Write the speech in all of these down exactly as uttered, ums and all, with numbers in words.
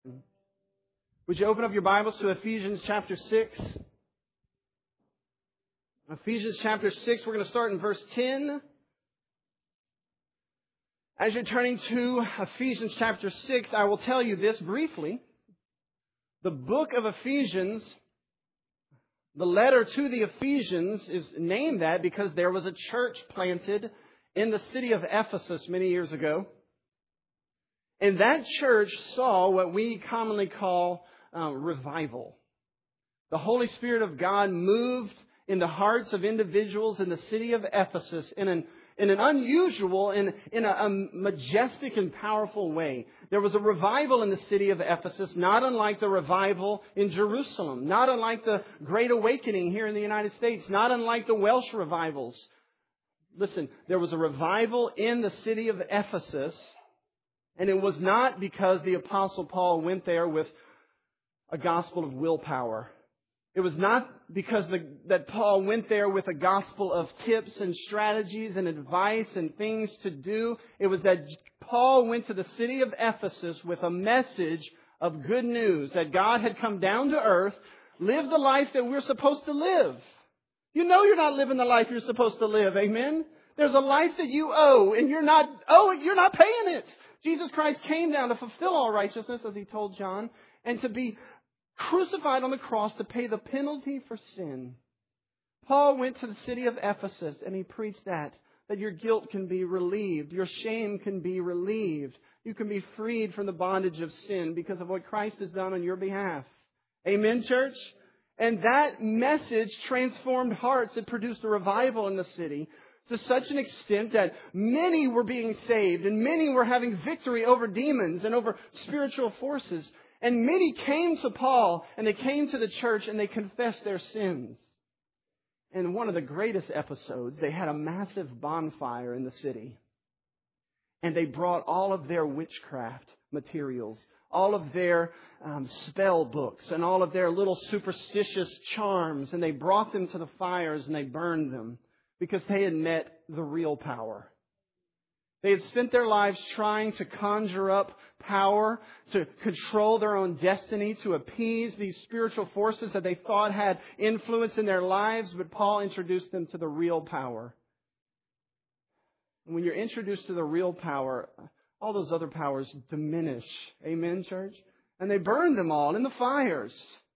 Would you open up your Bibles to Ephesians chapter six? Ephesians chapter six, we're going to start in verse ten. As you're turning to Ephesians chapter six, I will tell you this briefly. The book of Ephesians, the letter to the Ephesians is named that because there was a church planted in the city of Ephesus many years ago. And that church saw what we commonly call uh, revival. The Holy Spirit of God moved in the hearts of individuals in the city of Ephesus in an, in an unusual and in a, a majestic and powerful way. There was a revival in the city of Ephesus, not unlike the revival in Jerusalem, not unlike the Great Awakening here in the United States, not unlike the Welsh revivals. Listen, there was a revival in the city of Ephesus, and it was not because the Apostle Paul went there with a gospel of willpower. It was not because the, that Paul went there with a gospel of tips and strategies and advice and things to do. It was that Paul went to the city of Ephesus with a message of good news, that God had come down to earth, lived the life that we're supposed to live. You know you're not living the life you're supposed to live, amen? There's a life that you owe, and you're not oh, you're not paying it. Jesus Christ came down to fulfill all righteousness, as he told John, and to be crucified on the cross to pay the penalty for sin. Paul went to the city of Ephesus and he preached that, that your guilt can be relieved, your shame can be relieved, you can be freed from the bondage of sin because of what Christ has done on your behalf. Amen, church? And that message transformed hearts. It produced a revival in the city to such an extent that many were being saved and many were having victory over demons and over spiritual forces. And many came to Paul and they came to the church and they confessed their sins. And one of the greatest episodes, they had a massive bonfire in the city. And they brought all of their witchcraft materials, all of their um, spell books and all of their little superstitious charms. And they brought them to the fires and they burned them because they had met the real power. They had spent their lives trying to conjure up power, to control their own destiny, to appease these spiritual forces that they thought had influence in their lives. But Paul introduced them to the real power. And when you're introduced to the real power, all those other powers diminish. Amen, church? And they burned them all in the fires.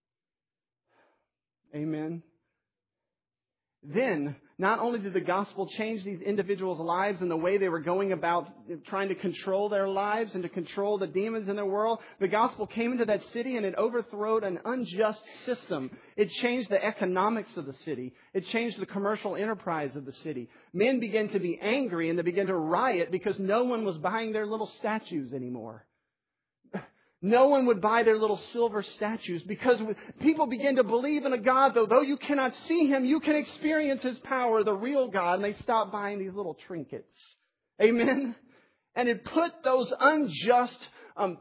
Amen. Then, not only did the gospel change these individuals' lives and the way they were going about trying to control their lives and to control the demons in their world, the gospel came into that city and it overthrew an unjust system. It changed the economics of the city. It changed the commercial enterprise of the city. Men began to be angry and they began to riot because no one was buying their little statues anymore. No one would buy their little silver statues because people began to believe in a God, though. Though you cannot see Him, you can experience His power, the real God. And they stopped buying these little trinkets. Amen? And it put those unjust um,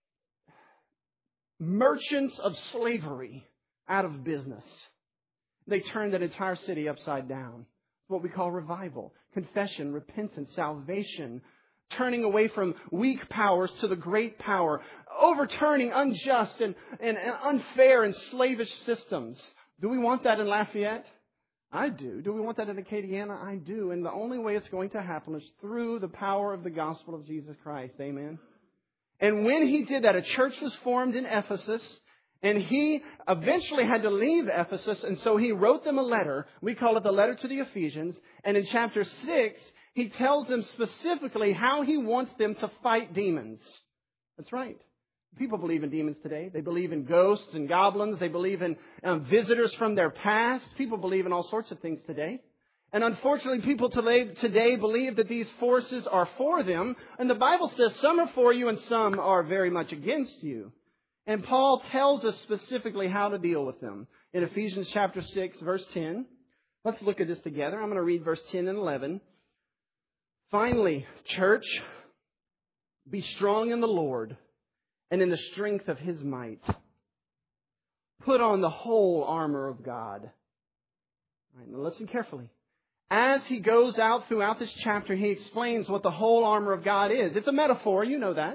merchants of slavery out of business. They turned that entire city upside down. What we call revival, confession, repentance, salvation. Turning away from weak powers to the great power. Overturning unjust and, and, and unfair and slavish systems. Do we want that in Lafayette? I do. Do we want that in Acadiana? I do. And the only way it's going to happen is through the power of the gospel of Jesus Christ. Amen. And when he did that, a church was formed in Ephesus. And he eventually had to leave Ephesus. And so he wrote them a letter. We call it the letter to the Ephesians. And in chapter six, he tells them specifically how he wants them to fight demons. That's right. People believe in demons today. They believe in ghosts and goblins. They believe in um, visitors from their past. People believe in all sorts of things today. And unfortunately, people today, today believe that these forces are for them. And the Bible says some are for you and some are very much against you. And Paul tells us specifically how to deal with them. In Ephesians chapter six, verse ten. Let's look at this together. I'm going to read verse ten and eleven. Finally, church, be strong in the Lord and in the strength of His might. Put on the whole armor of God. All right, now listen carefully. As he goes out throughout this chapter, he explains what the whole armor of God is. It's a metaphor, you know that.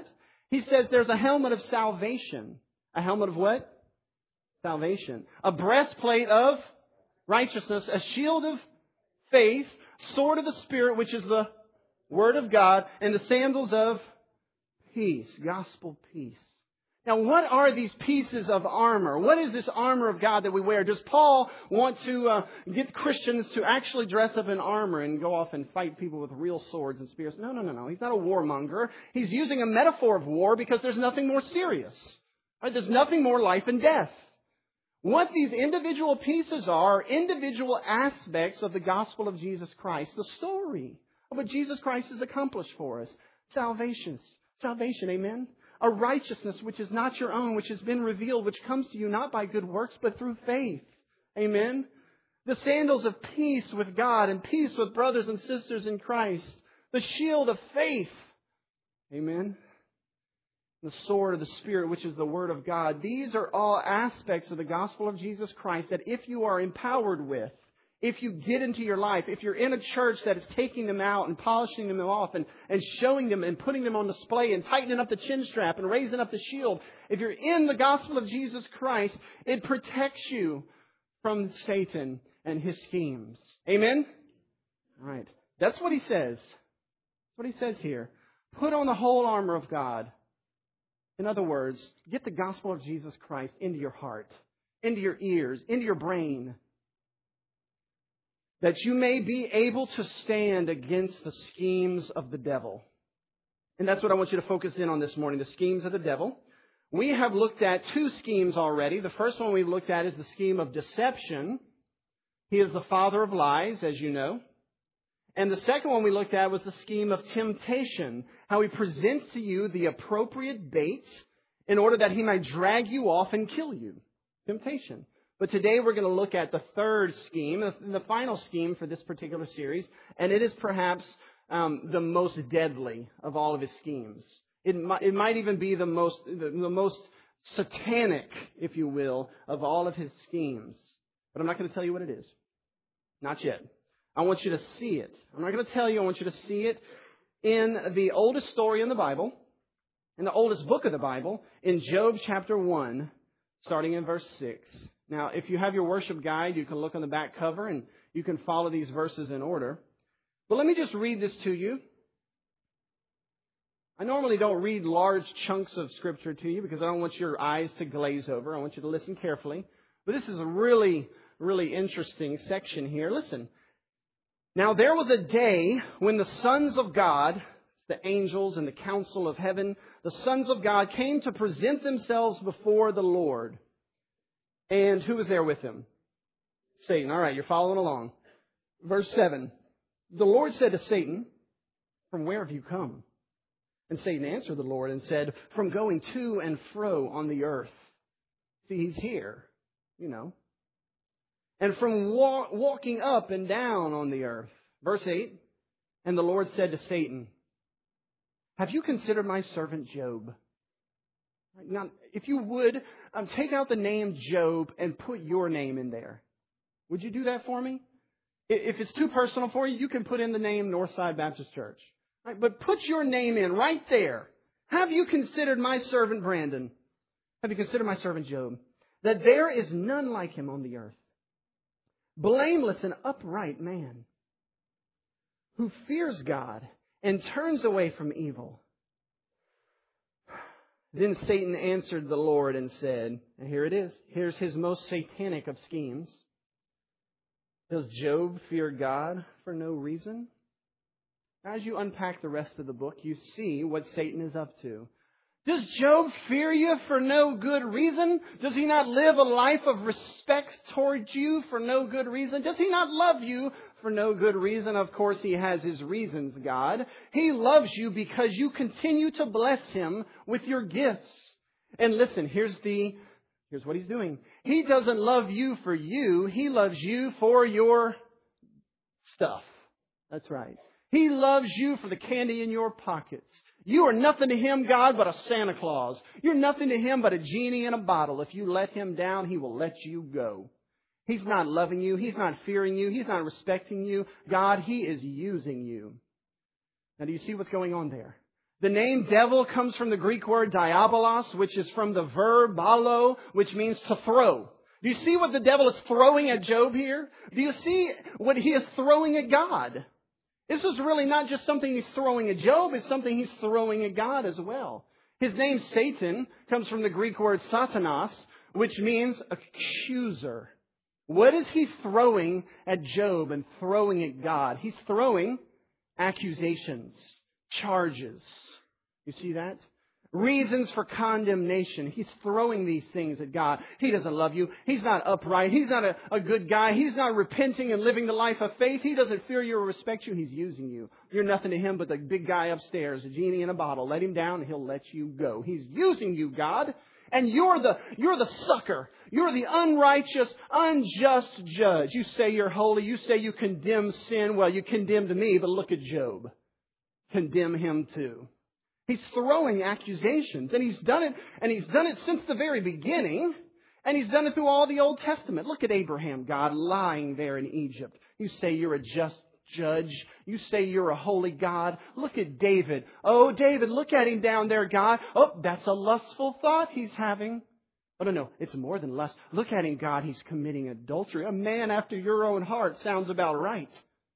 He says there's a helmet of salvation. A helmet of what? Salvation. A breastplate of righteousness. A shield of faith. Sword of the Spirit, which is the Word of God. And the sandals of peace. Gospel peace. Now, what are these pieces of armor? What is this armor of God that we wear? Does Paul want to uh, get Christians to actually dress up in armor and go off and fight people with real swords and spears? No, no, no, no. He's not a warmonger. He's using a metaphor of war because there's nothing more serious. Right? There's nothing more life and death. What these individual pieces are, individual aspects of the gospel of Jesus Christ, the story of what Jesus Christ has accomplished for us. Salvation. Salvation, amen? A righteousness which is not your own, which has been revealed, which comes to you not by good works, but through faith. Amen? The sandals of peace with God and peace with brothers and sisters in Christ. The shield of faith. Amen? The sword of the Spirit, which is the Word of God. These are all aspects of the gospel of Jesus Christ that if you are empowered with, if you get into your life, if you're in a church that is taking them out and polishing them off and, and showing them and putting them on display and tightening up the chin strap and raising up the shield, if you're in the gospel of Jesus Christ, it protects you from Satan and his schemes. Amen? All right. That's what he says. That's what he says here. Put on the whole armor of God. In other words, get the gospel of Jesus Christ into your heart, into your ears, into your brain, that you may be able to stand against the schemes of the devil. And that's what I want you to focus in on this morning, the schemes of the devil. We have looked at two schemes already. The first one we've looked at is the scheme of deception. He is the father of lies, as you know. And the second one we looked at was the scheme of temptation, how he presents to you the appropriate bait in order that he might drag you off and kill you. Temptation. But today we're going to look at the third scheme, the final scheme for this particular series, and it is perhaps um, the most deadly of all of his schemes. It might, it might even be the most, the, the most satanic, if you will, of all of his schemes. But I'm not going to tell you what it is. Not yet. I want you to see it. I'm not going to tell you. I want you to see it in the oldest story in the Bible, in the oldest book of the Bible, in Job chapter one, starting in verse six. Now, if you have your worship guide, you can look on the back cover and you can follow these verses in order. But let me just read this to you. I normally don't read large chunks of Scripture to you because I don't want your eyes to glaze over. I want you to listen carefully. But this is a really, really interesting section here. Listen. Now, there was a day when the sons of God, the angels and the council of heaven, the sons of God came to present themselves before the Lord. And who was there with them? Satan. All right, you're following along. Verse seven. The Lord said to Satan, "From where have you come?" And Satan answered the Lord and said, "From going to and fro on the earth." See, he's here, you know. "And from wa- walking up and down on the earth." Verse eight. And the Lord said to Satan, "Have you considered my servant Job?" Now, if you would, um, take out the name Job and put your name in there. Would you do that for me? If it's too personal for you, you can put in the name Northside Baptist Church. Right? But put your name in right there. Have you considered my servant Brandon? Have you considered my servant Job? That there is none like him on the earth. Blameless and upright man, who fears God and turns away from evil. Then Satan answered the Lord and said, and here it is. Here's his most satanic of schemes. Does Job fear God for no reason? As you unpack the rest of the book, you see what Satan is up to. Does Job fear you for no good reason? Does he not live a life of respect towards you for no good reason? Does he not love you for no good reason? Of course, he has his reasons, God. He loves you because you continue to bless him with your gifts. And listen, here's the, here's what he's doing. He doesn't love you for you. He loves you for your stuff. That's right. He loves you for the candy in your pockets. You are nothing to him, God, but a Santa Claus. You're nothing to him but a genie in a bottle. If you let him down, he will let you go. He's not loving you. He's not fearing you. He's not respecting you. God, he is using you. Now, do you see what's going on there? The name devil comes from the Greek word diabolos, which is from the verb balo, which means to throw. Do you see what the devil is throwing at Job here? Do you see what he is throwing at God? This is really not just something he's throwing at Job, it's something he's throwing at God as well. His name Satan comes from the Greek word satanas, which means accuser. What is he throwing at Job and throwing at God? He's throwing accusations, charges. You see that? Reasons for condemnation. He's throwing these things at God. He doesn't love you. He's not upright. He's not a, a good guy. He's not repenting and living the life of faith. He doesn't fear you or respect you. He's using you. You're nothing to him but the big guy upstairs, a genie in a bottle. Let him down and he'll let you go. He's using you, God. And you're the, you're the sucker. You're the unrighteous, unjust judge. You say you're holy. You say you condemn sin. Well, you condemned me, but look at Job. Condemn him too. He's throwing accusations, and he's done it, and he's done it since the very beginning, and he's done it through all the Old Testament. Look at Abraham, God, lying there in Egypt. You say you're a just judge. You say you're a holy God. Look at David. Oh, David, look at him down there, God. Oh, that's a lustful thought he's having. Oh, no, no, it's more than lust. Look at him, God, he's committing adultery. A man after your own heart sounds about right.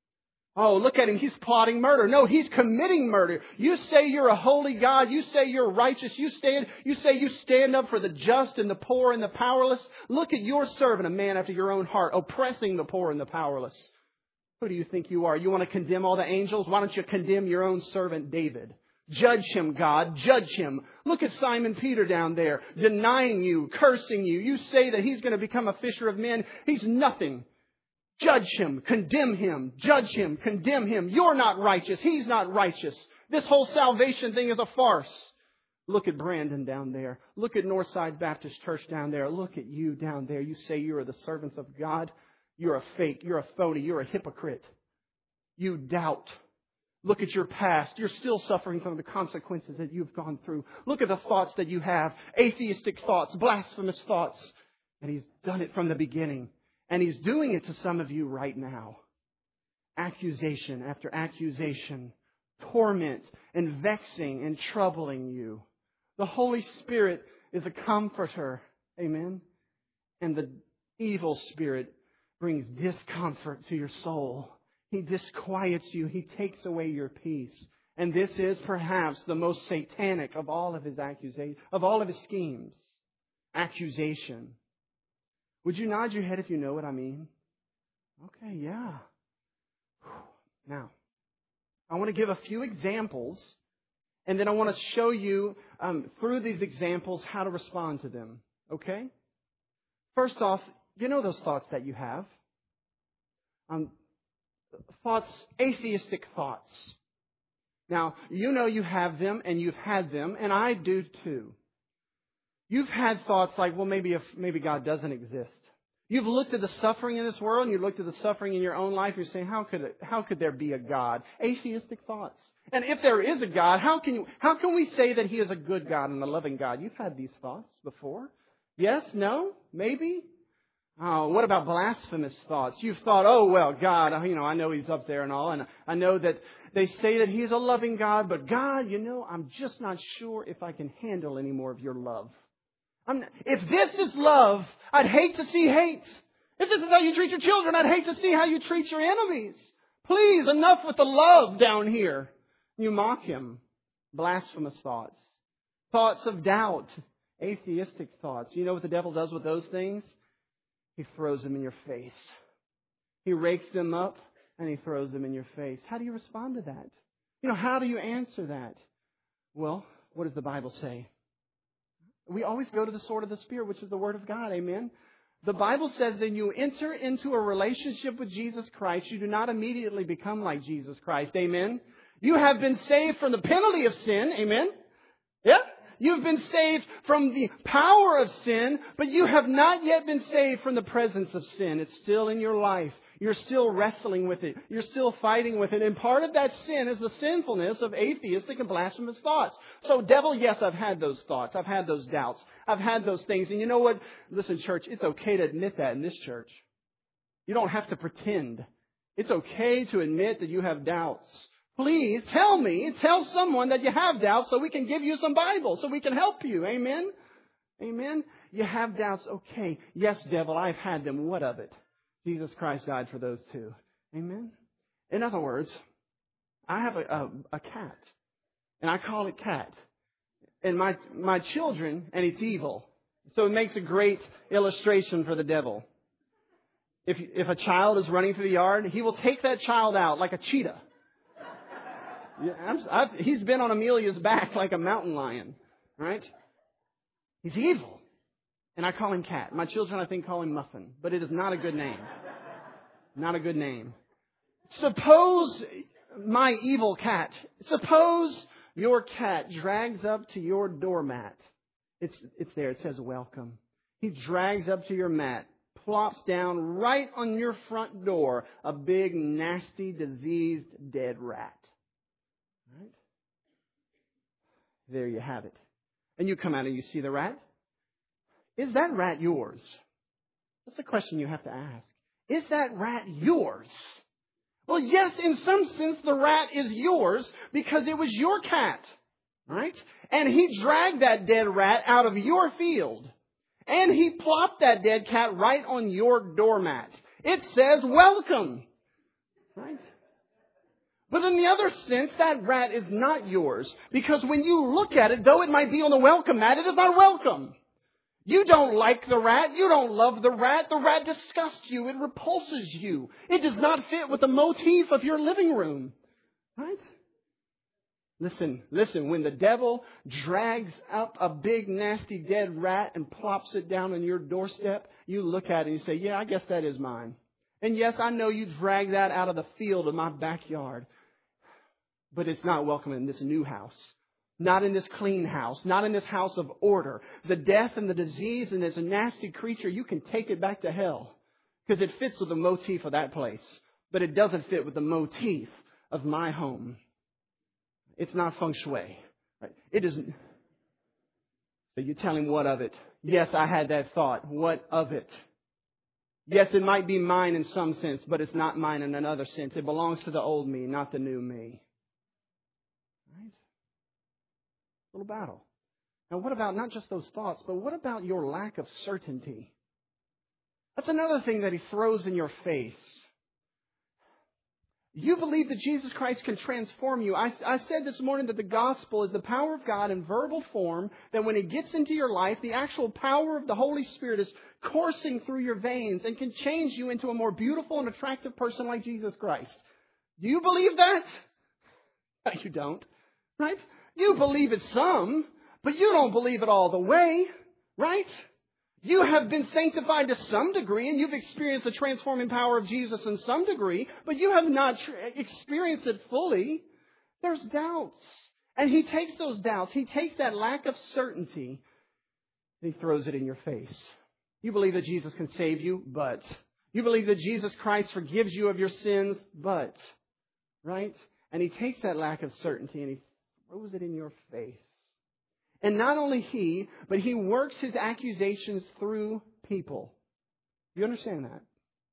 Oh, look at him. He's plotting murder. No, he's committing murder. You say you're a holy God. You say you're righteous. You stand, you say you stand up for the just and the poor and the powerless. Look at your servant, a man after your own heart, oppressing the poor and the powerless. Who do you think you are? You want to condemn all the angels? Why don't you condemn your own servant David? Judge him, God. Judge him. Look at Simon Peter down there, denying you, cursing you. You say that he's going to become a fisher of men. He's nothing. Judge him, condemn him, judge him, condemn him. You're not righteous. He's not righteous. This whole salvation thing is a farce. Look at Brandon down there. Look at Northside Baptist Church down there. Look at you down there. You say you are the servants of God. You're a fake. You're a phony. You're a hypocrite. You doubt. Look at your past. You're still suffering from the consequences that you've gone through. Look at the thoughts that you have. Atheistic thoughts, blasphemous thoughts. And he's done it from the beginning. And he's doing it to some of you right now. Accusation after accusation, torment and vexing and troubling you. The Holy Spirit is a comforter. Amen. And the evil spirit brings discomfort to your soul. He disquiets you. He takes away your peace. And this is perhaps the most satanic of all of his accusations, of all of his schemes. Accusation. Would you nod your head if you know what I mean? Okay, yeah. Now, I want to give a few examples, and then I want to show you um, through these examples how to respond to them. Okay? First off, you know those thoughts that you have. Um, thoughts, atheistic thoughts. Now, you know you have them, and you've had them, and I do too. You've had thoughts like, well, maybe if maybe God doesn't exist. You've looked at the suffering in this world, and you've looked at the suffering in your own life. You're saying, how could it, how could there be a God? Atheistic thoughts. And if there is a God, how can you, how can we say that He is a good God and a loving God? You've had these thoughts before. Yes? No? Maybe? Oh, what about blasphemous thoughts? You've thought, oh, well, God, you know, I know He's up there and all, and I know that they say that He's a loving God, but God, you know, I'm just not sure if I can handle any more of your love. I'm, if this is love, I'd hate to see hate. If this is how you treat your children, I'd hate to see how you treat your enemies. Please, enough with the love down here. You mock Him. Blasphemous thoughts. Thoughts of doubt. Atheistic thoughts. You know what the devil does with those things? He throws them in your face. He rakes them up and he throws them in your face. How do you respond to that? You know, how do you answer that? Well, what does the Bible say? We always go to the sword of the Spirit, which is the Word of God. Amen. The Bible says that you enter into a relationship with Jesus Christ. You do not immediately become like Jesus Christ. Amen. You have been saved from the penalty of sin. Amen. Yeah. You've been saved from the power of sin, but you have not yet been saved from the presence of sin. It's still in your life. You're still wrestling with it. You're still fighting with it. And part of that sin is the sinfulness of atheistic and blasphemous thoughts. So, devil, yes, I've had those thoughts. I've had those doubts. I've had those things. And you know what? Listen, church, it's okay to admit that in this church. You don't have to pretend. It's okay to admit that you have doubts. Please tell me, tell someone that you have doubts so we can give you some Bible, so we can help you. Amen? Amen? You have doubts. Okay. Yes, devil, I've had them. What of it? Jesus Christ died for those too. Amen? In other words, I have a, a, a cat, and I call it Cat. And my, my children, and it's evil. So it makes a great illustration for the devil. If, if a child is running through the yard, he will take that child out like a cheetah. Yeah, I've, I've, he's been on Amelia's back like a mountain lion, right? He's evil. And I call him Cat. My children, I think, call him Muffin. But it is not a good name. Not a good name. Suppose my evil cat, suppose your cat drags up to your doormat. It's, it's there. It says welcome. He drags up to your mat, plops down right on your front door a big, nasty, diseased, dead rat. Right? There you have it. And you come out and you see the rat. Is that rat yours? That's the question you have to ask. Is that rat yours? Well, yes, in some sense, the rat is yours because it was your cat, right? And he dragged that dead rat out of your field. And he plopped that dead cat right on your doormat. It says, welcome, right? But in the other sense, that rat is not yours because when you look at it, though it might be on the welcome mat, it is not welcome. You don't like the rat. You don't love the rat. The rat disgusts you. It repulses you. It does not fit with the motif of your living room. Right? Listen, listen. When the devil drags up a big, nasty, dead rat and plops it down on your doorstep, you look at it and you say, yeah, I guess that is mine. And yes, I know you dragged that out of the field of my backyard. But it's not welcome in this new house. Not in this clean house. Not in this house of order. The death and the disease and this nasty creature, you can take it back to hell. Because it fits with the motif of that place. But it doesn't fit with the motif of my home. It's not feng shui. Right? It isn't. So you tell him, what of it? Yes, I had that thought. What of it? Yes, it might be mine in some sense, but it's not mine in another sense. It belongs to the old me, not the new me. Right? Little battle. Now, what about not just those thoughts, but what about your lack of certainty? That's another thing that he throws in your face. You believe that Jesus Christ can transform you. I, I said this morning that the gospel is the power of God in verbal form, that when it gets into your life, the actual power of the Holy Spirit is coursing through your veins and can change you into a more beautiful and attractive person like Jesus Christ. Do you believe that? No, you don't. Right? You believe it some, but you don't believe it all the way, right? You have been sanctified to some degree, and you've experienced the transforming power of Jesus in some degree, but you have not tr- experienced it fully. There's doubts. And he takes those doubts, he takes that lack of certainty, and he throws it in your face. You believe that Jesus can save you, but. You believe that Jesus Christ forgives you of your sins, but. Right? And he takes that lack of certainty and he throws it in your face. And not only he, but he works his accusations through people. You understand that?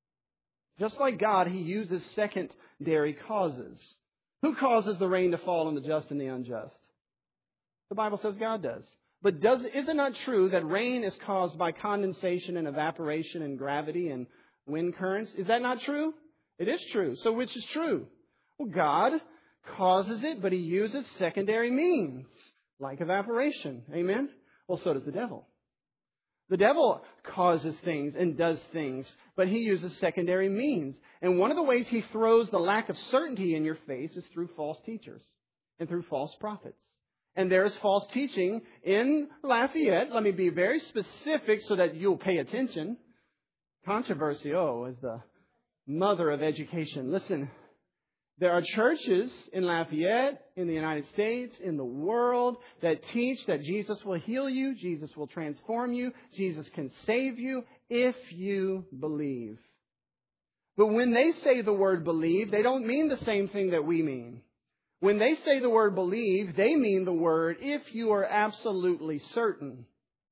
Just like God, he uses secondary causes. Who causes the rain to fall on the just and the unjust? The Bible says God does. But does, is it not true that rain is caused by condensation and evaporation and gravity and wind currents? Is that not true? It is true. So which is true? Well, God causes it, but he uses secondary means, like evaporation. Amen? Well, so does the devil. The devil causes things and does things, but he uses secondary means. And one of the ways he throws the lack of certainty in your face is through false teachers and through false prophets. And there is false teaching in Lafayette. Let me be very specific so that you'll pay attention. Controversy, oh, is the mother of education. Listen, there are churches in Lafayette, in the United States, in the world, that teach that Jesus will heal you, Jesus will transform you, Jesus can save you if you believe. But when they say the word believe, they don't mean the same thing that we mean. When they say the word believe, they mean the word if you are absolutely certain.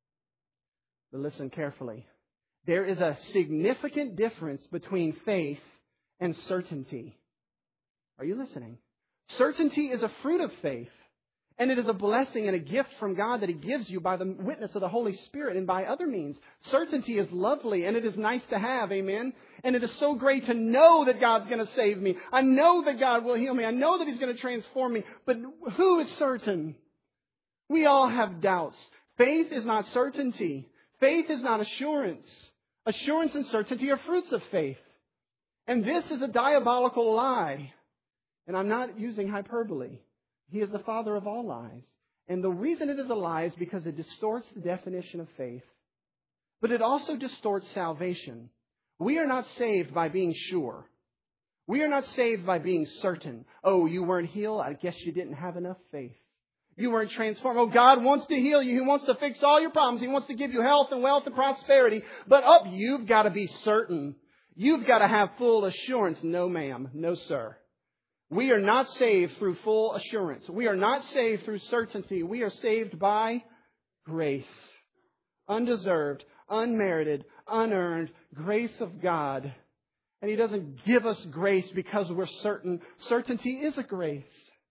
But listen carefully. There is a significant difference between faith and certainty. Are you listening? Certainty is a fruit of faith. And it is a blessing and a gift from God that He gives you by the witness of the Holy Spirit and by other means. Certainty is lovely and it is nice to have, amen? And it is so great to know that God's going to save me. I know that God will heal me. I know that He's going to transform me. But who is certain? We all have doubts. Faith is not certainty. Faith is not assurance. Assurance and certainty are fruits of faith. And this is a diabolical lie. And I'm not using hyperbole. He is the father of all lies. And the reason it is a lie is because it distorts the definition of faith. But it also distorts salvation. We are not saved by being sure. We are not saved by being certain. Oh, you weren't healed? I guess you didn't have enough faith. You weren't transformed. Oh, God wants to heal you. He wants to fix all your problems. He wants to give you health and wealth and prosperity. But oh, you've got to be certain. You've got to have full assurance. No, ma'am. No, sir. We are not saved through full assurance. We are not saved through certainty. We are saved by grace. Undeserved, unmerited, unearned grace of God. And He doesn't give us grace because we're certain. Certainty is a grace.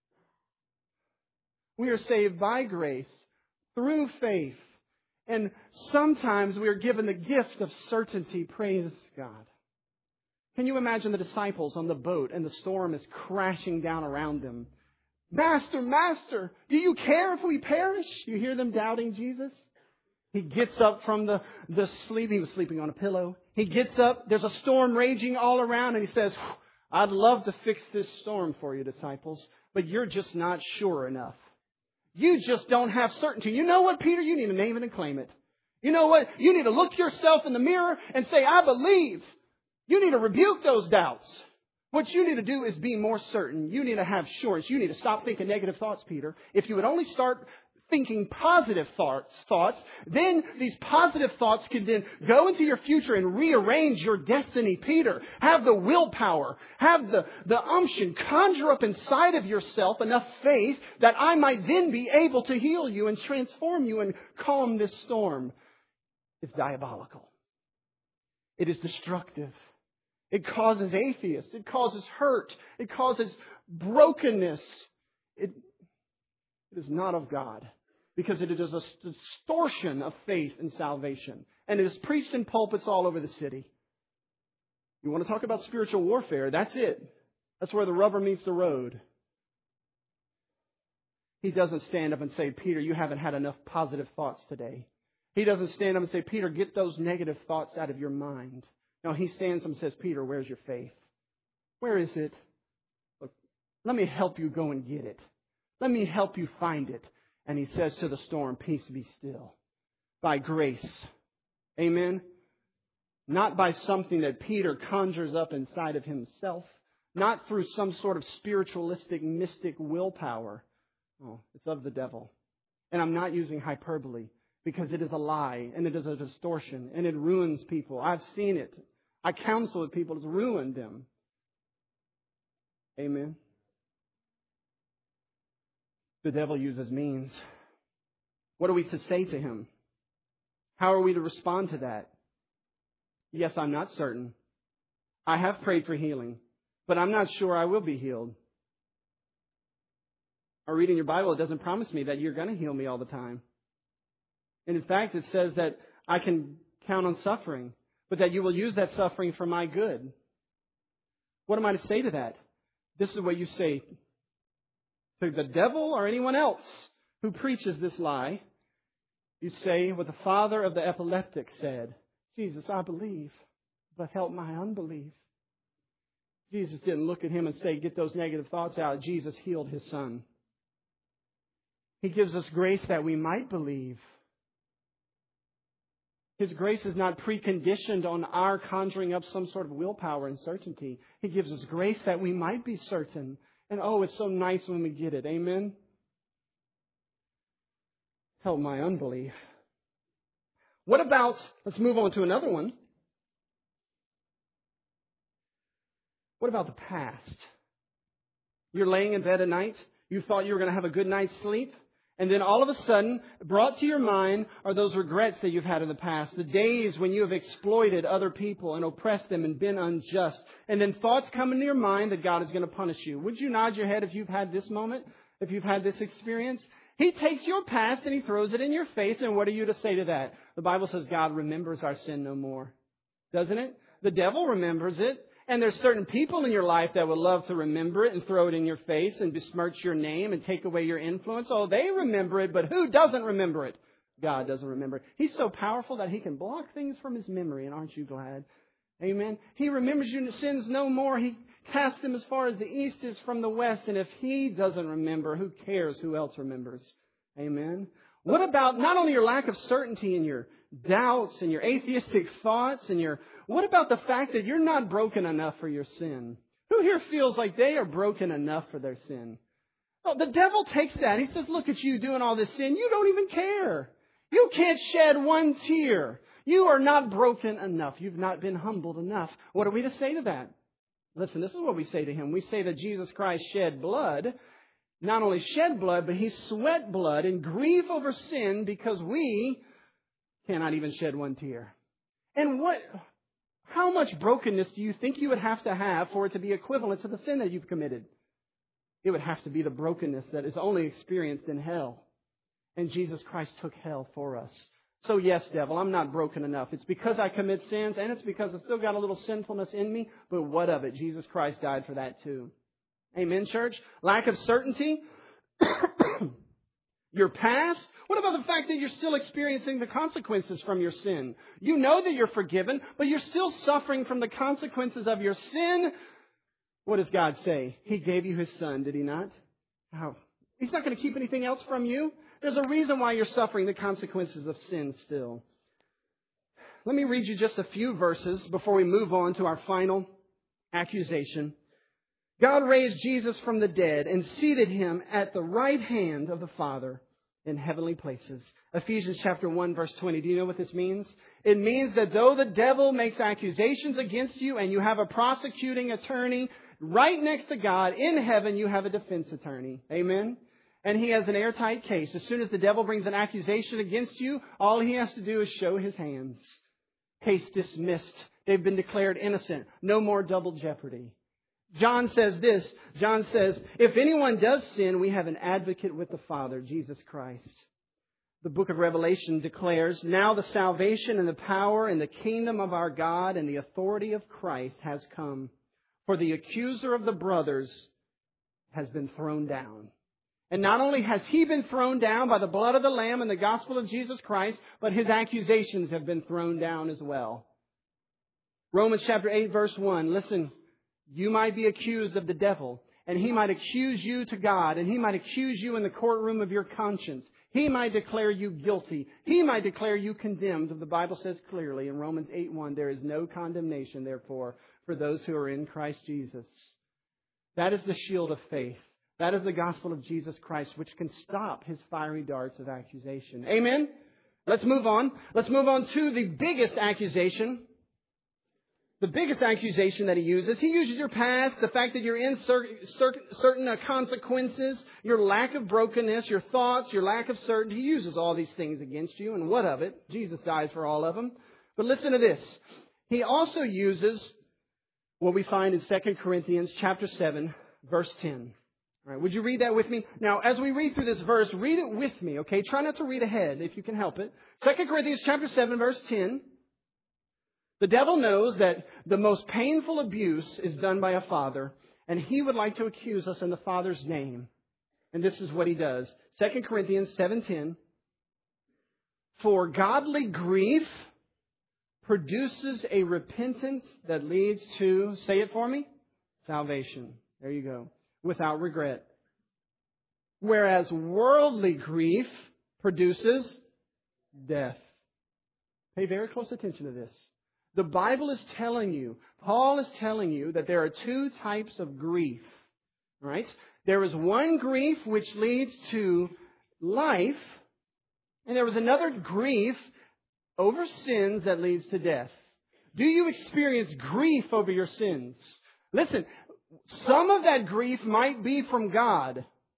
We are saved by grace through faith. And sometimes we are given the gift of certainty. Praise God. Can you imagine the disciples on the boat and the storm is crashing down around them? Master, Master, do you care if we perish? You hear them doubting Jesus? He gets up from the, the sleep. He was sleeping on a pillow. He gets up. There's a storm raging all around. And He says, I'd love to fix this storm for you, disciples, but you're just not sure enough. You just don't have certainty. You know what, Peter? You need to name it and claim it. You know what? You need to look yourself in the mirror and say, I believe. You need to rebuke those doubts. What you need to do is be more certain. You need to have assurance. You need to stop thinking negative thoughts, Peter. If you would only start thinking positive thoughts, thoughts, then these positive thoughts can then go into your future and rearrange your destiny, Peter. Have the willpower, have the, the umption, conjure up inside of yourself enough faith that I might then be able to heal you and transform you and calm this storm. It's diabolical. It is destructive. It causes atheists. It causes hurt. It causes brokenness. It, it is not of God because it is a distortion of faith and salvation. And it is preached in pulpits all over the city. You want to talk about spiritual warfare? That's it. That's where the rubber meets the road. He doesn't stand up and say, Peter, you haven't had enough positive thoughts today. He doesn't stand up and say, Peter, get those negative thoughts out of your mind. No, He stands up and says, Peter, where's your faith? Where is it? Look, let me help you go and get it. Let me help you find it. And He says to the storm, peace be still. By grace. Amen. Not by something that Peter conjures up inside of himself. Not through some sort of spiritualistic, mystic willpower. Oh, it's of the devil. And I'm not using hyperbole because it is a lie and it is a distortion and it ruins people. I've seen it. I counsel with people. It's ruined them. Amen. The devil uses means. What are we to say to him? How are we to respond to that? Yes, I'm not certain. I have prayed for healing, but I'm not sure I will be healed. Or reading your Bible, it doesn't promise me that you're going to heal me all the time. And in fact, it says that I can count on suffering, but that you will use that suffering for my good. What am I to say to that? This is what you say to the devil or anyone else who preaches this lie. You say what the father of the epileptic said. Jesus, I believe, but help my unbelief. Jesus didn't look at him and say, get those negative thoughts out. Jesus healed his son. He gives us grace that we might believe. His grace is not preconditioned on our conjuring up some sort of willpower and certainty. He gives us grace that we might be certain. And oh, it's so nice when we get it. Amen? Help my unbelief. What about, let's move on to another one. What about the past? You're laying in bed at night. You thought you were going to have a good night's sleep. And then all of a sudden, brought to your mind are those regrets that you've had in the past. The days when you have exploited other people and oppressed them and been unjust. And then thoughts come into your mind that God is going to punish you. Would you nod your head if you've had this moment? If you've had this experience? He takes your past and He throws it in your face. And what are you to say to that? The Bible says God remembers our sin no more. Doesn't it? The devil remembers it. And there's certain people in your life that would love to remember it and throw it in your face and besmirch your name and take away your influence. Oh, they remember it, but who doesn't remember it? God doesn't remember it. He's so powerful that He can block things from His memory. And aren't you glad? Amen. He remembers your sins no more. He casts them as far as the east is from the west. And if He doesn't remember, who cares who else remembers? Amen. What about not only your lack of certainty and your doubts and your atheistic thoughts and your... What about the fact that you're not broken enough for your sin? Who here feels like they are broken enough for their sin? Well, the devil takes that. He says, look at you doing all this sin. You don't even care. You can't shed one tear. You are not broken enough. You've not been humbled enough. What are we to say to that? Listen, this is what we say to him. We say that Jesus Christ shed blood. Not only shed blood, but He sweat blood in grief over sin because we cannot even shed one tear. And what... How much brokenness do you think you would have to have for it to be equivalent to the sin that you've committed? It would have to be the brokenness that is only experienced in hell. And Jesus Christ took hell for us. So yes, devil, I'm not broken enough. It's because I commit sins and it's because I've still got a little sinfulness in me. But what of it? Jesus Christ died for that too. Amen, church? Lack of certainty. Your past? What about the fact that you're still experiencing the consequences from your sin? You know that you're forgiven, but you're still suffering from the consequences of your sin. What does God say? He gave you His Son, did He not? How? He's not going to keep anything else from you. There's a reason why you're suffering the consequences of sin still. Let me read you just a few verses before we move on to our final accusation. God raised Jesus from the dead and seated Him at the right hand of the Father in heavenly places. Ephesians chapter one, verse twenty. Do you know what this means? It means that though the devil makes accusations against you and you have a prosecuting attorney right next to God, in heaven you have a defense attorney. Amen? And he has an airtight case. As soon as the devil brings an accusation against you, all he has to do is show his hands. Case dismissed. They've been declared innocent. No more double jeopardy. John says this. John says, if anyone does sin, we have an advocate with the Father, Jesus Christ. The book of Revelation declares, now the salvation and the power and the kingdom of our God and the authority of Christ has come. For the accuser of the brothers has been thrown down. And not only has he been thrown down by the blood of the Lamb and the gospel of Jesus Christ, but his accusations have been thrown down as well. Romans chapter eight, verse one. Listen, you might be accused of the devil, and he might accuse you to God, and he might accuse you in the courtroom of your conscience. He might declare you guilty. He might declare you condemned. The Bible says clearly in Romans eight one, there is no condemnation, therefore, for those who are in Christ Jesus. That is the shield of faith. That is the gospel of Jesus Christ, which can stop his fiery darts of accusation. Amen? Let's move on. Let's move on to the biggest accusation. The biggest accusation that he uses. He uses your past, the fact that you're in cer- cer- certain uh, consequences, your lack of brokenness, your thoughts, your lack of certainty. He uses all these things against you. And what of it? Jesus died for all of them. But listen to this. He also uses what we find in Second Corinthians chapter seven, verse ten. All right, would you read that with me? Now, as we read through this verse, read it with me, okay? Try not to read ahead if you can help it. Second Corinthians chapter seven, verse ten. The devil knows that the most painful abuse is done by a father, and he would like to accuse us in the Father's name. And this is what he does. Second Corinthians seven ten. For godly grief produces a repentance that leads to, say it for me, salvation. There you go. Without regret. Whereas worldly grief produces death. Pay very close attention to this. The Bible is telling you, Paul is telling you that there are two types of grief. Right? There is one grief which leads to life, and there is another grief over sins that leads to death. Do you experience grief over your sins? Listen, some of that grief might be from God.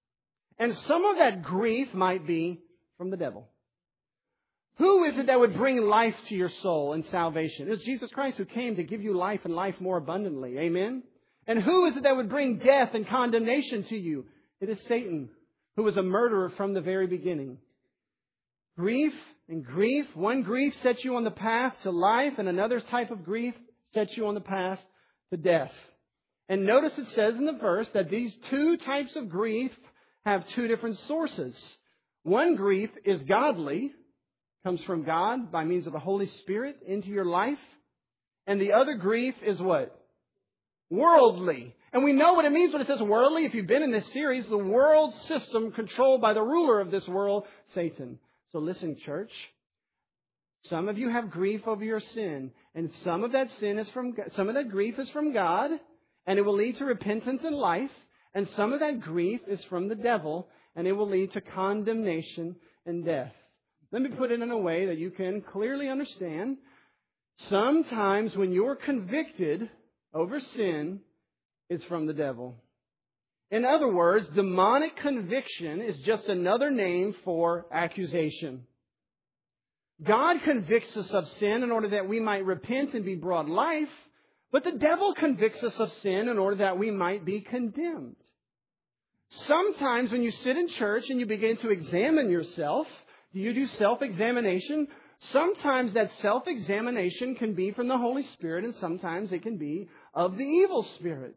And some of that grief might be from the devil. Who is it that would bring life to your soul and salvation? It's Jesus Christ who came to give you life and life more abundantly. Amen? And who is it that would bring death and condemnation to you? It is Satan, who was a murderer from the very beginning. Grief and grief. One grief sets you on the path to life, and another type of grief sets you on the path to death. And notice it says in the verse that these two types of grief have two different sources. One grief is godly, comes from God by means of the Holy Spirit into your life. And the other grief is what? Worldly. And we know what it means when it says worldly. If you've been in this series, the world system controlled by the ruler of this world, Satan. So listen, church. Some of you have grief over your sin, and some of that sin is from some of that grief is from God, and it will lead to repentance and life, and some of that grief is from the devil, and it will lead to condemnation and death. Let me put it in a way that you can clearly understand. Sometimes when you're convicted over sin, it's from the devil. In other words, demonic conviction is just another name for accusation. God convicts us of sin in order that we might repent and be brought life, but the devil convicts us of sin in order that we might be condemned. Sometimes when you sit in church and you begin to examine yourself, do you do self-examination? Sometimes that self-examination can be from the Holy Spirit, and sometimes it can be of the evil spirit.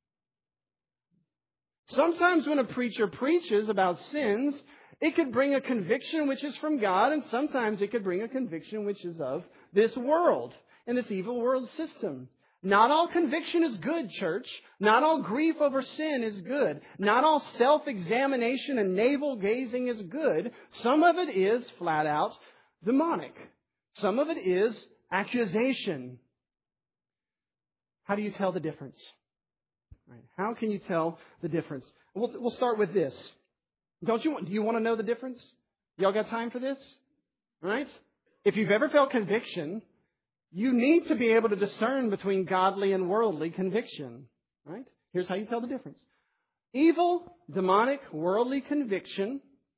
Sometimes when a preacher preaches about sins, it could bring a conviction which is from God, and sometimes it could bring a conviction which is of this world and this evil world system. Not all conviction is good, church. Not all grief over sin is good. Not all self-examination and navel-gazing is good. Some of it is flat out demonic. Some of it is accusation. How do you tell the difference? Right. How can you tell the difference? We'll, we'll start with this. Don't you? Do you want to know the difference? Y'all got time for this? Right? If you've ever felt conviction, you need to be able to discern between godly and worldly conviction. Right? Here's how you tell the difference. Evil, demonic, worldly conviction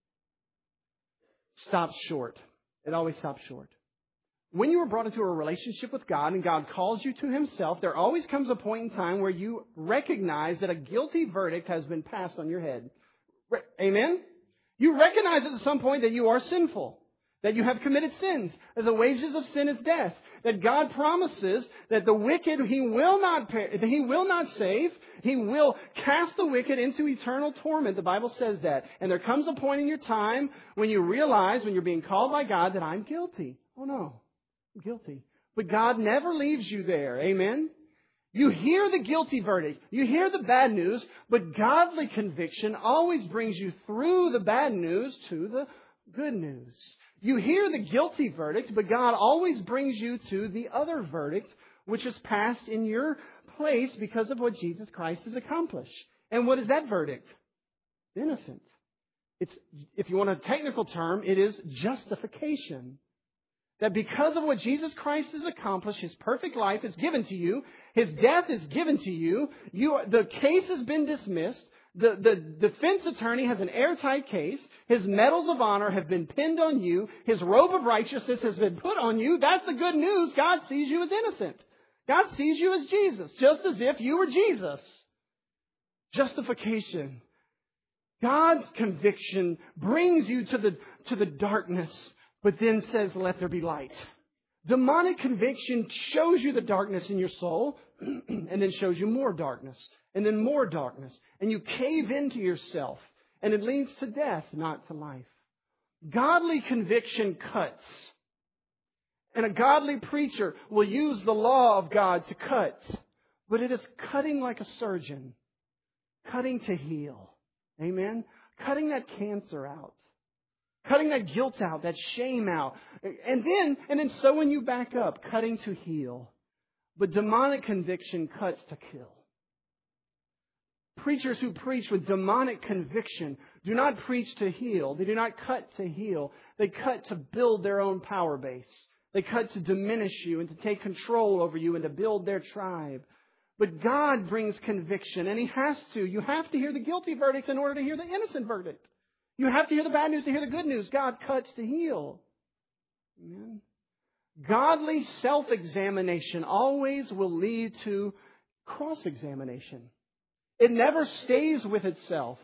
stops short. It always stops short. When you are brought into a relationship with God and God calls you to Himself, there always comes a point in time where you recognize that a guilty verdict has been passed on your head. Amen? You recognize at some point that you are sinful, that you have committed sins, that the wages of sin is death, that God promises that the wicked He will not pay, He will not save, He will cast the wicked into eternal torment. The Bible says that. And there comes a point in your time when you realize, when you're being called by God, that I'm guilty. Oh no. Guilty. But God never leaves you there. Amen? You hear the guilty verdict. You hear the bad news. But godly conviction always brings you through the bad news to the good news. You hear the guilty verdict, but God always brings you to the other verdict, which is passed in your place because of what Jesus Christ has accomplished. And what is that verdict? Innocent. It's, if you want a technical term, it is justification. That because of what Jesus Christ has accomplished, His perfect life is given to you, His death is given to you, you the case has been dismissed, the, the defense attorney has an airtight case, his medals of honor have been pinned on you, his robe of righteousness has been put on you. That's the good news. God sees you as innocent. God sees you as Jesus, just as if you were Jesus. Justification. God's conviction brings you to the, to the darkness, but then says, let there be light. Demonic conviction shows you the darkness in your soul and then shows you more darkness and then more darkness. And you cave into yourself and it leads to death, not to life. Godly conviction cuts. And a godly preacher will use the law of God to cut. But it is cutting like a surgeon. Cutting to heal. Amen? Cutting that cancer out. Cutting that guilt out, that shame out. And then, and then sewing you back up, cutting to heal. But demonic conviction cuts to kill. Preachers who preach with demonic conviction do not preach to heal. They do not cut to heal. They cut to build their own power base. They cut to diminish you and to take control over you and to build their tribe. But God brings conviction, and He has to. You have to hear the guilty verdict in order to hear the innocent verdict. You have to hear the bad news to hear the good news. God cuts to heal. Amen. Godly self-examination always will lead to cross-examination. It never stays with itself.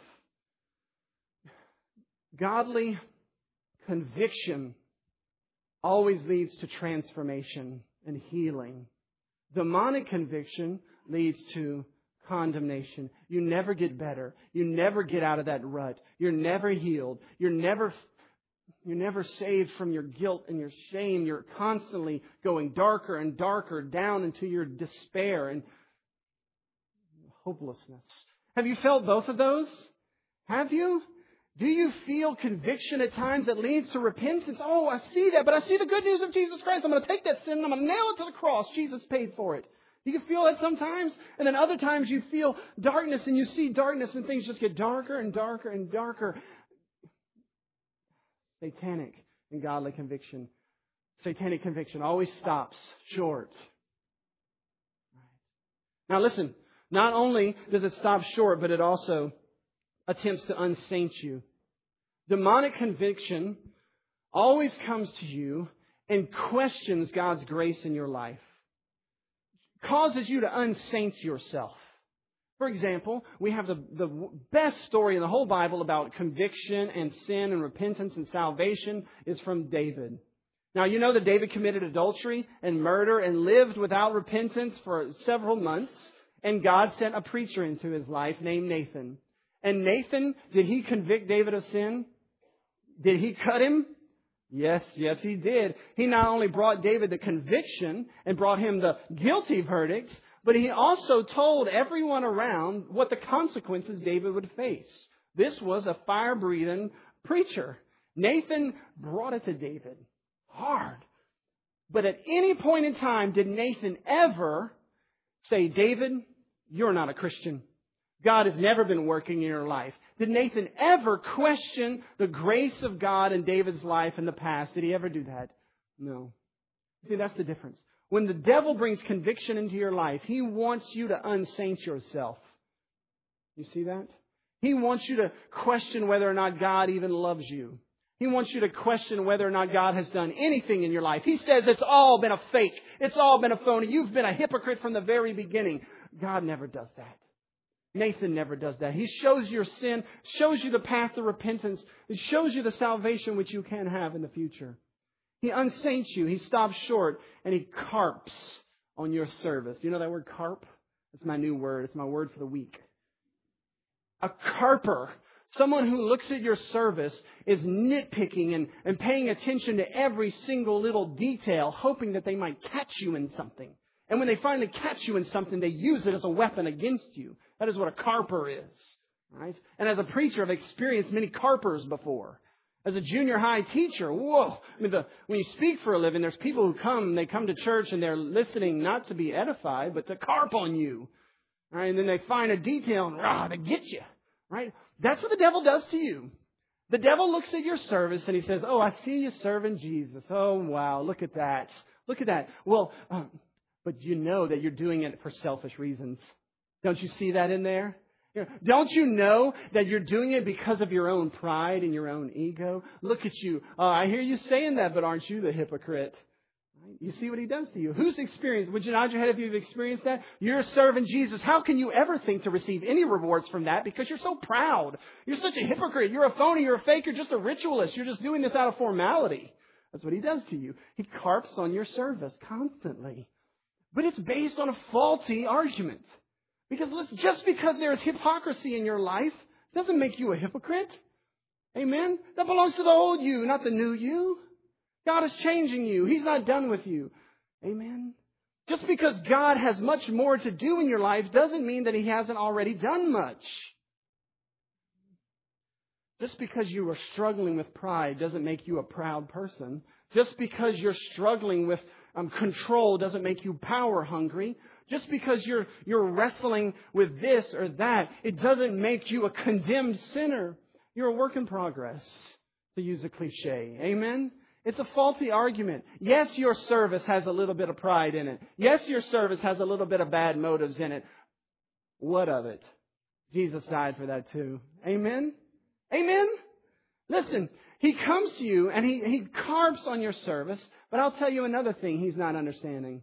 Godly conviction always leads to transformation and healing. Demonic conviction leads to condemnation. You never get better. You never get out of that rut. You're never healed. You're never You're never saved from your guilt and your shame. You're constantly going darker and darker down into your despair and hopelessness. Have you felt both of those? Have you? Do you feel conviction at times that leads to repentance? Oh, I see that, but I see the good news of Jesus Christ. I'm going to take that sin and I'm going to nail it to the cross. Jesus paid for it. Do you feel that sometimes? And then other times you feel darkness and you see darkness and things just get darker and darker and darker. Satanic and godly conviction. Satanic conviction always stops short. Now listen, not only does it stop short, but it also attempts to unsaint you. Demonic conviction always comes to you and questions God's grace in your life. Causes you to unsaint yourself. For example, we have the, the best story in the whole Bible about conviction and sin and repentance and salvation is from David. Now, you know that David committed adultery and murder and lived without repentance for several months. And God sent a preacher into his life named Nathan. And Nathan, did he convict David of sin? Did he cut him? Yes, yes, he did. He not only brought David the conviction and brought him the guilty verdict, but he also told everyone around what the consequences David would face. This was a fire-breathing preacher. Nathan brought it to David hard. But at any point in time, did Nathan ever say, David, you're not a Christian. God has never been working in your life. Did Nathan ever question the grace of God in David's life in the past? Did he ever do that? No. See, that's the difference. When the devil brings conviction into your life, he wants you to unsaint yourself. You see that? He wants you to question whether or not God even loves you. He wants you to question whether or not God has done anything in your life. He says it's all been a fake. It's all been a phony. You've been a hypocrite from the very beginning. God never does that. Nathan never does that. He shows your sin, shows you the path to repentance. It shows you the salvation which you can have in the future. He unsaints you. He stops short and he carps on your service. You know that word carp? It's my new word. It's my word for the week. A carper, someone who looks at your service, is nitpicking and, and paying attention to every single little detail, hoping that they might catch you in something. And when they finally catch you in something, they use it as a weapon against you. That is what a carper is. Right? And as a preacher, I've experienced many carpers before. As a junior high teacher, whoa. I mean, the, when you speak for a living, there's people who come, they come to church and they're listening not to be edified, but to carp on you. Right? And then they find a detail and rah, they get you. Right? That's what the devil does to you. The devil looks at your service and he says, oh, I see you serving Jesus. Oh, wow, look at that. Look at that. Well, um, but you know that you're doing it for selfish reasons. Don't you see that in there? Don't you know that you're doing it because of your own pride and your own ego? Look at you. Uh, I hear you saying that, but aren't you the hypocrite? Right? You see what he does to you. Who's experienced? Would you nod your head if you've experienced that? You're serving Jesus. How can you ever think to receive any rewards from that? Because you're so proud. You're such a hypocrite. You're a phony. You're a fake. You're just a ritualist. You're just doing this out of formality. That's what he does to you. He carps on your service constantly. But it's based on a faulty argument. Because listen, just because there is hypocrisy in your life doesn't make you a hypocrite. Amen? That belongs to the old you, not the new you. God is changing you. He's not done with you. Amen? Just because God has much more to do in your life doesn't mean that He hasn't already done much. Just because you are struggling with pride doesn't make you a proud person. Just because you're struggling with um, control doesn't make you power hungry. Just because you're you're wrestling with this or that, it doesn't make you a condemned sinner. You're a work in progress, to use a cliche. Amen? It's a faulty argument. Yes, your service has a little bit of pride in it. Yes, your service has a little bit of bad motives in it. What of it? Jesus died for that too. Amen? Amen? Listen, He comes to you and He, he carps on your service, but I'll tell you another thing He's not understanding.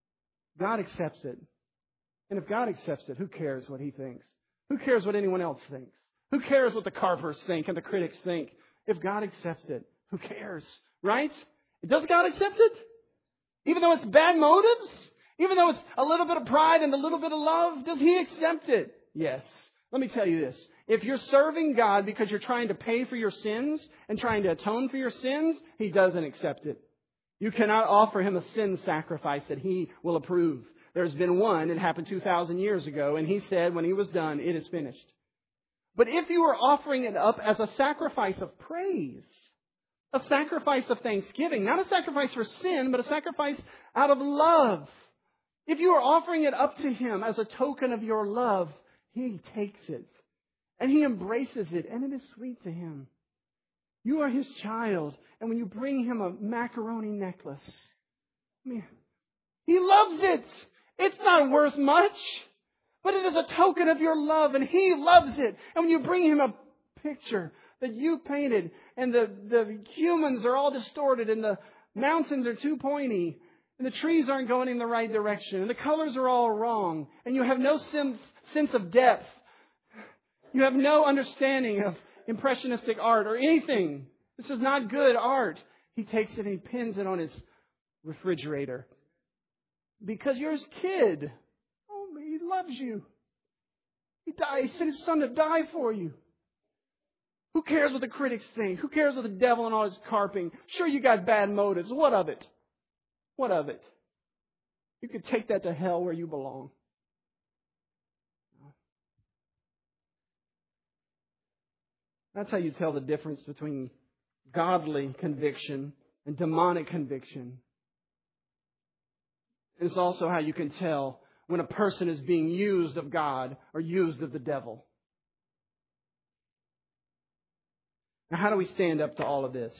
God accepts it. And if God accepts it, who cares what He thinks? Who cares what anyone else thinks? Who cares what the carpers think and the critics think? If God accepts it, who cares? Right? Does God accept it? Even though it's bad motives? Even though it's a little bit of pride and a little bit of love? Does He accept it? Yes. Let me tell you this. If you're serving God because you're trying to pay for your sins and trying to atone for your sins, He doesn't accept it. You cannot offer Him a sin sacrifice that He will approve. There's been one, it happened two thousand years ago, and He said when He was done, it is finished. But if you are offering it up as a sacrifice of praise, a sacrifice of thanksgiving, not a sacrifice for sin, but a sacrifice out of love. If you are offering it up to Him as a token of your love, He takes it and He embraces it, and it is sweet to Him. You are His child, and when you bring Him a macaroni necklace, I mean, He loves it. It's not worth much, but it is a token of your love, and He loves it. And when you bring Him a picture that you painted, and the, the humans are all distorted, and the mountains are too pointy, and the trees aren't going in the right direction, and the colors are all wrong, and you have no sense, sense of depth. You have no understanding of impressionistic art or anything. This is not good art. He takes it and He pins it on His refrigerator. Because you're His kid. Oh, He loves you. He died. He sent His Son to die for you. Who cares what the critics think? Who cares what the devil and all his carping? Sure, you got bad motives. What of it? What of it? You could take that to hell where you belong. That's how you tell the difference between godly conviction and demonic conviction. It's also how you can tell when a person is being used of God or used of the devil. Now, how do we stand up to all of this?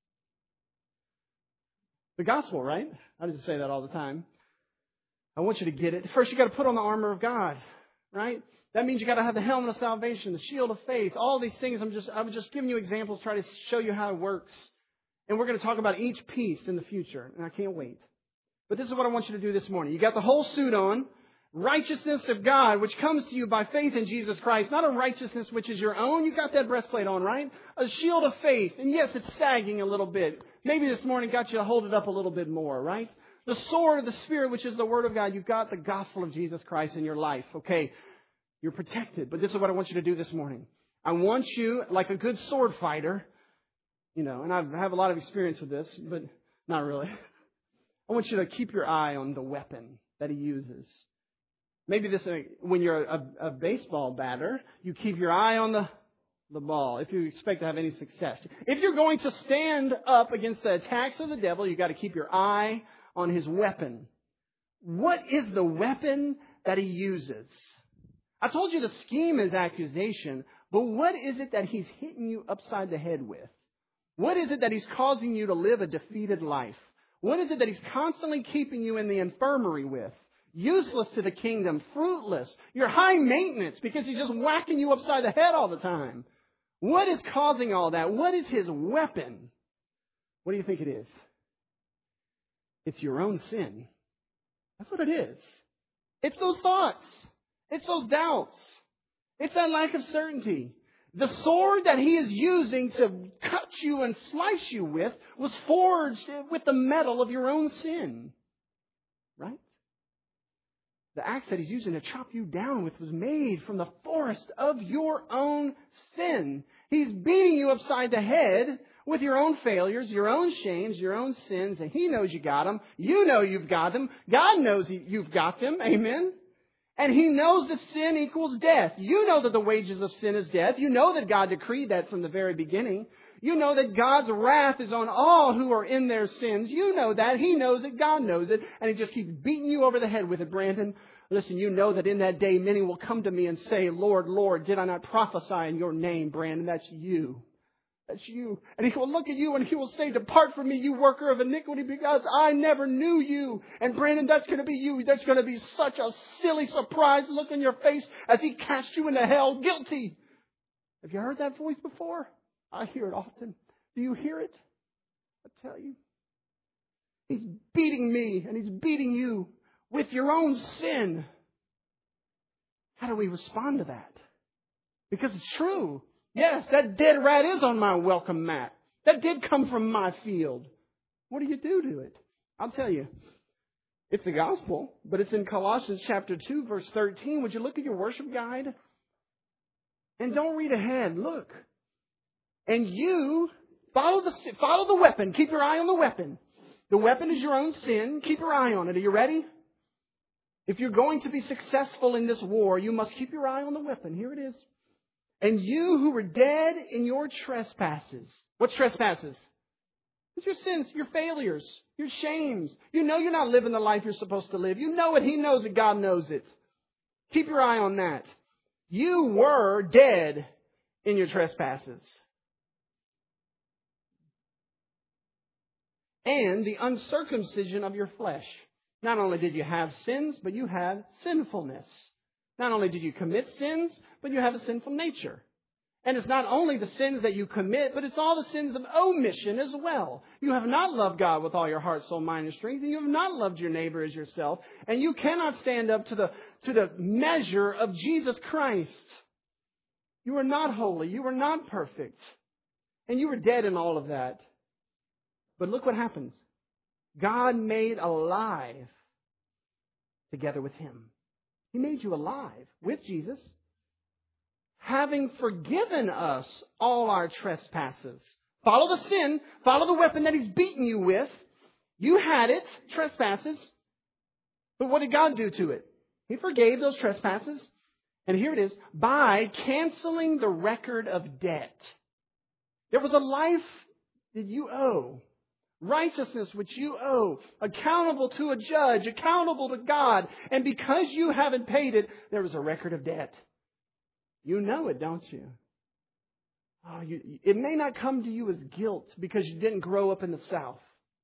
The gospel, right? I just say that all the time. I want you to get it. First, you got to put on the armor of God, right? That means you got to have the helmet of salvation, the shield of faith, all these things. I'm just, I'm just giving you examples, try to show you how it works. And we're going to talk about each piece in the future, and I can't wait. But this is what I want you to do this morning. You got the whole suit on. Righteousness of God, which comes to you by faith in Jesus Christ. Not a righteousness which is your own. You got that breastplate on, right? A shield of faith. And yes, it's sagging a little bit. Maybe this morning got you to hold it up a little bit more, right? The sword of the Spirit, which is the Word of God. You've got the gospel of Jesus Christ in your life. Okay, you're protected. But this is what I want you to do this morning. I want you, like a good sword fighter, you know, and I have a lot of experience with this, but not really. I want you to keep your eye on the weapon that He uses. Maybe this, when you're a, a baseball batter, you keep your eye on the, the ball if you expect to have any success. If you're going to stand up against the attacks of the devil, you've got to keep your eye on his weapon. What is the weapon that he uses? I told you the scheme is accusation, but what is it that he's hitting you upside the head with? What is it that he's causing you to live a defeated life? What is it that he's constantly keeping you in the infirmary with? Useless to the kingdom, fruitless. You're high maintenance because he's just whacking you upside the head all the time. What is causing all that? What is his weapon? What do you think it is? It's your own sin. That's what it is. It's those thoughts. It's those doubts. It's that lack of certainty. The sword that he is using to cut you and slice you with was forged with the metal of your own sin. Right? The axe that he's using to chop you down with was made from the forest of your own sin. He's beating you upside the head with your own failures, your own shames, your own sins, and he knows you got them. You know you've got them. God knows you've got them. Amen? And he knows that sin equals death. You know that the wages of sin is death. You know that God decreed that from the very beginning. You know that God's wrath is on all who are in their sins. You know that. He knows it. God knows it. And he just keeps beating you over the head with it, Brandon. Listen, you know that in that day many will come to me and say, Lord, Lord, did I not prophesy in your name, Brandon? That's you. That's you. And He will look at you and He will say, depart from me, you worker of iniquity, because I never knew you. And Brandon, that's going to be you. There's going to be such a silly, surprised look on your face as He casts you into hell, guilty. Have you heard that voice before? I hear it often. Do you hear it? I tell you. He's beating me and He's beating you with your own sin. How do we respond to that? Because it's true. Yes, that dead rat is on my welcome mat. That did come from my field. What do you do to it? I'll tell you. It's the gospel, but it's in Colossians chapter two, verse thirteen. Would you look at your worship guide? And don't read ahead. Look. And you follow the follow the weapon. Keep your eye on the weapon. The weapon is your own sin. Keep your eye on it. Are you ready? If you're going to be successful in this war, you must keep your eye on the weapon. Here it is. And you who were dead in your trespasses. What's trespasses? It's your sins, your failures, your shames. You know you're not living the life you're supposed to live. You know it. He knows it. God knows it. Keep your eye on that. You were dead in your trespasses. And the uncircumcision of your flesh. Not only did you have sins, but you had sinfulness. Not only did you commit sins, but you have a sinful nature. And it's not only the sins that you commit, but it's all the sins of omission as well. You have not loved God with all your heart, soul, mind, and strength, and you have not loved your neighbor as yourself, and you cannot stand up to the, to the measure of Jesus Christ. You are not holy. You are not perfect. And you were dead in all of that. But look what happens. God made alive together with Him. He made you alive with Jesus, having forgiven us all our trespasses. Follow the sin. Follow the weapon that He's beaten you with. You had it, trespasses. But what did God do to it? He forgave those trespasses. And here it is. By canceling the record of debt. There was a life that you owe. Righteousness which you owe, accountable to a judge, accountable to God. And because you haven't paid it, there was a record of debt. You know it, don't you? Oh, you, it may not come to you as guilt because you didn't grow up in the South.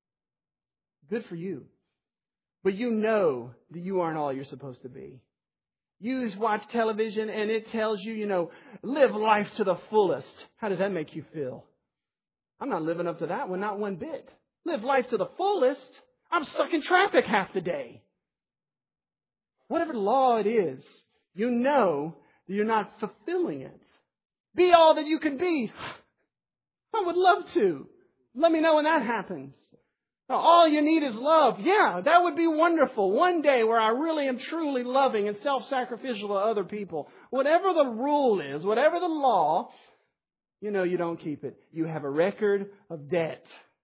Good for you. But you know that you aren't all you're supposed to be. You just watch television and it tells you, you know, live life to the fullest. How does that make you feel? I'm not living up to that one, not one bit. Live life to the fullest. I'm stuck in traffic half the day. Whatever law it is, you know that you're not fulfilling it. Be all that you can be. I would love to. Let me know when that happens. Now, all you need is love. Yeah, that would be wonderful. One day where I really am truly loving and self-sacrificial to other people. Whatever the rule is, whatever the law, you know you don't keep it. You have a record of debt.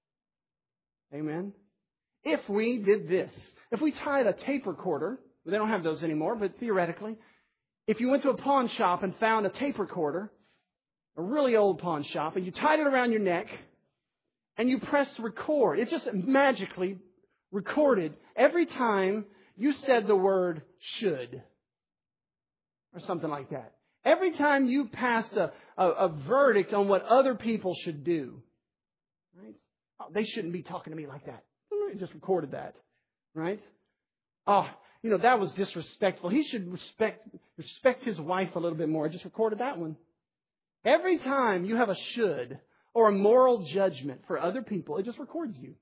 Amen? If we did this, if we tied a tape recorder, they don't have those anymore, but theoretically, if you went to a pawn shop and found a tape recorder, a really old pawn shop, and you tied it around your neck, and you pressed record, it just magically recorded every time you said the word should, or something like that. Every time you passed a, a, a verdict on what other people should do. Right? Oh, they shouldn't be talking to me like that. It just recorded that. Right? Oh, you know, that was disrespectful. He should respect respect his wife a little bit more. I just recorded that one. Every time you have a should or a moral judgment for other people, it just records you.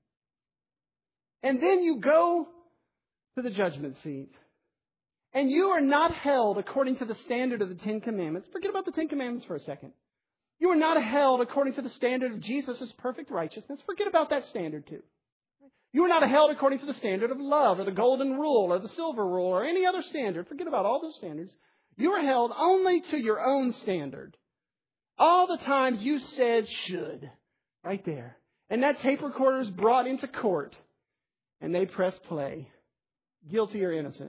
And then you go to the judgment seat. And you are not held according to the standard of the Ten Commandments. Forget about the Ten Commandments for a second. You are not held according to the standard of Jesus' perfect righteousness. Forget about that standard too. You are not held according to the standard of love or the golden rule or the silver rule or any other standard. Forget about all those standards. You are held only to your own standard. All the times you said should. Right there. And that tape recorder is brought into court. And they press play. Guilty or innocent?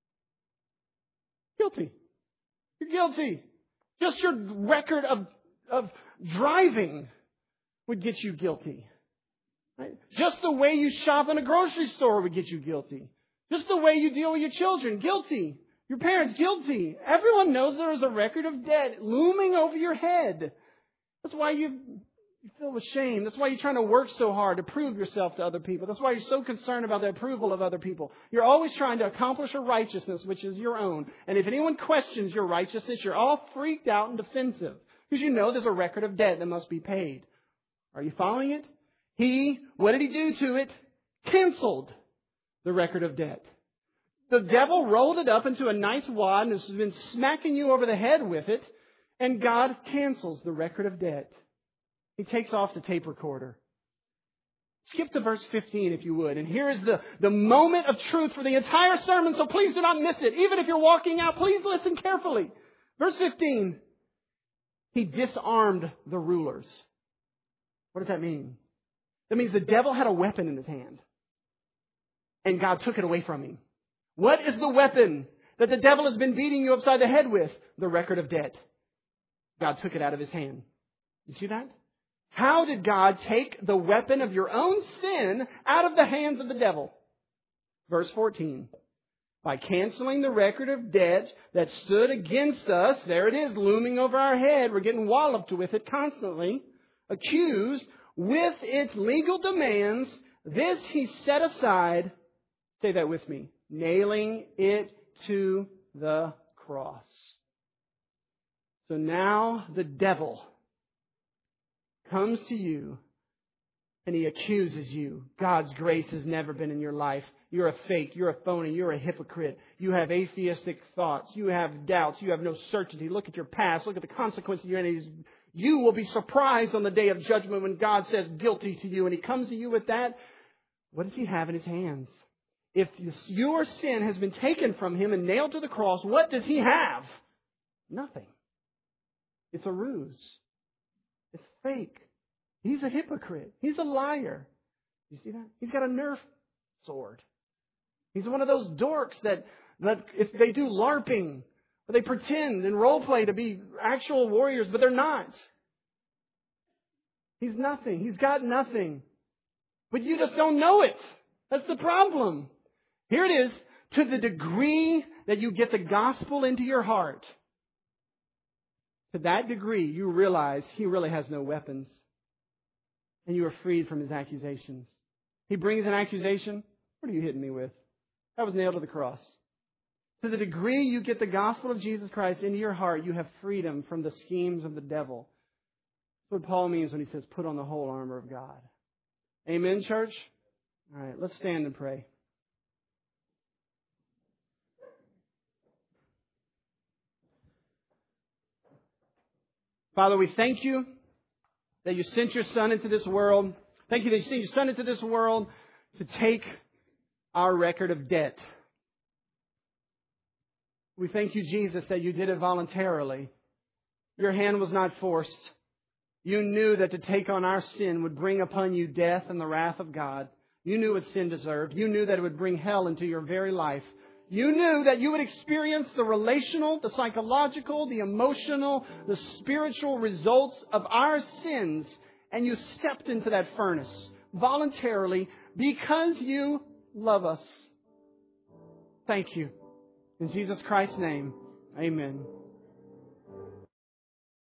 Guilty. You're guilty. Just your record of, of driving would get you guilty. Right? Just the way you shop in a grocery store would get you guilty. Just the way you deal with your children, guilty. Your parents, guilty. Everyone knows there is a record of debt looming over your head. That's why you You feel ashamed. That's why you're trying to work so hard to prove yourself to other people. That's why you're so concerned about the approval of other people. You're always trying to accomplish a righteousness which is your own. And if anyone questions your righteousness, you're all freaked out and defensive. Because you know there's a record of debt that must be paid. Are you following it? He, what did he do to it? Canceled the record of debt. The devil rolled it up into a nice wad and has been smacking you over the head with it. And God cancels the record of debt. He takes off the tape recorder. Skip to verse fifteen if you would. And here is the, the moment of truth for the entire sermon, so please do not miss it. Even if you're walking out, please listen carefully. Verse fifteen. He disarmed the rulers. What does that mean? That means the devil had a weapon in his hand. And God took it away from him. What is the weapon that the devil has been beating you upside the head with? The record of debt. God took it out of his hand. You see that? How did God take the weapon of your own sin out of the hands of the devil? Verse fourteen. By canceling the record of debt that stood against us, there it is, looming over our head. We're getting walloped with it constantly. Accused with its legal demands, this he set aside. Say that with me. Nailing it to the cross. So now the devil comes to you and he accuses you. God's grace has never been in your life. You're a fake. You're a phony. You're a hypocrite. You have atheistic thoughts. You have doubts. You have no certainty. Look at your past. Look at the consequences of your enemies. You will be surprised on the day of judgment when God says guilty to you. And he comes to you with that. What does he have in his hands? If your sin has been taken from him and nailed to the cross, what does he have? Nothing. It's a ruse. It's fake. He's a hypocrite. He's a liar. You see that? He's got a Nerf sword. He's one of those dorks that, that if they do LARPing, or they pretend and role play to be actual warriors, but they're not. He's nothing. He's got nothing. But you just don't know it. That's the problem. Here it is. To the degree that you get the gospel into your heart, to that degree you realize he really has no weapons. And you are freed from his accusations. He brings an accusation. What are you hitting me with? That was nailed to the cross. To the degree you get the gospel of Jesus Christ into your heart, you have freedom from the schemes of the devil. That's what Paul means when he says, put on the whole armor of God. Amen, church? All right, let's stand and pray. Father, we thank you that you sent your Son into this world. Thank you that you sent your Son into this world to take our record of debt. We thank you, Jesus, that you did it voluntarily. Your hand was not forced. You knew that to take on our sin would bring upon you death and the wrath of God. You knew what sin deserved. You knew that it would bring hell into your very life. You knew that you would experience the relational, the psychological, the emotional, the spiritual results of our sins. And you stepped into that furnace voluntarily because you love us. Thank you. In Jesus Christ's name, amen.